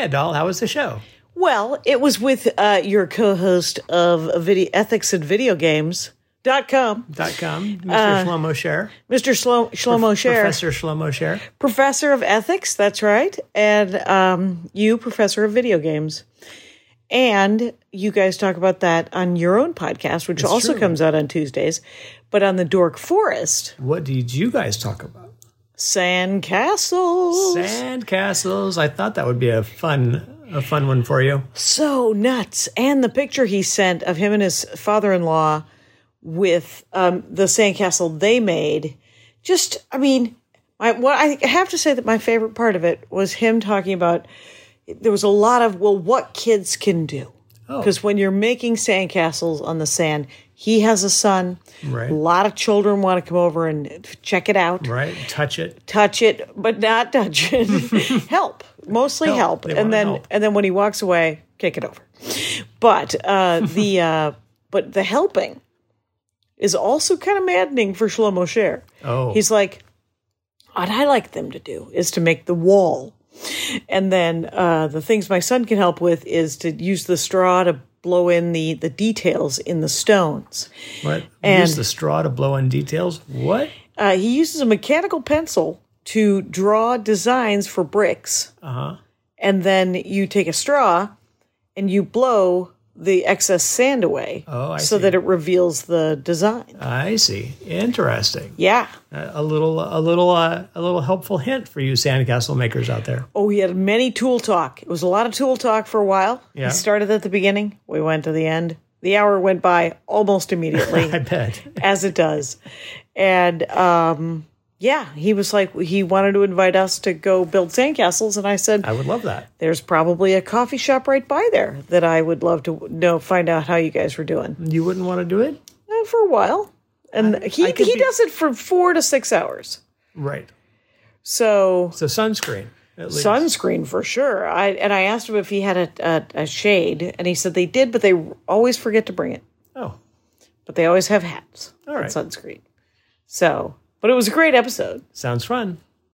Doll. How was the show? Well, it was with your co-host of Ethics and Video Games.com. Mr. Shlomo Sher. Mr. Shlomo Sher. Professor Shlomo Sher. Professor of Ethics, that's right. And you, Professor of Video Games. And you guys talk about that on your own podcast, which also comes out on Tuesdays. But on the Dork Forest. What did you guys talk about? Sandcastles. Sandcastles. I thought that would be a fun one for you. So nuts. And the picture he sent of him and his father-in-law with the sandcastle they made. I have to say that my favorite part of it was him talking about, there was a lot of, what kids can do. Because when you're making sandcastles on the sand, he has a son. Right. A lot of children want to come over and check it out. Right. Touch it, but not touch it. Help. Mostly help. And then when he walks away, kick it over. But the helping is also kind of maddening for Shlomo Sher. Oh. He's like, what I like them to do is to make the wall. And then the things my son can help with is to use the straw to blow in the details in the stones. What? Use the straw to blow in details? What? He uses a mechanical pencil to draw designs for bricks. Uh-huh. And then you take a straw and you blow the excess sand away so that it reveals the design. I see. Interesting. Yeah. A little helpful hint for you sandcastle makers out there. Oh, he had many tool talk. It was a lot of tool talk for a while. Yeah. He started at the beginning. We went to the end. The hour went by almost immediately. I bet. As it does. And he was like, he wanted to invite us to go build sandcastles. And I said, I would love that. There's probably a coffee shop right by there that I would love to find out how you guys were doing. You wouldn't want to do it? For a while. And he does it for 4 to 6 hours. Right. So sunscreen, at least. Sunscreen for sure. I asked him if he had a shade, and he said they did, but they always forget to bring it. Oh. But they always have hats. All right. And sunscreen. So, but it was a great episode. Sounds fun.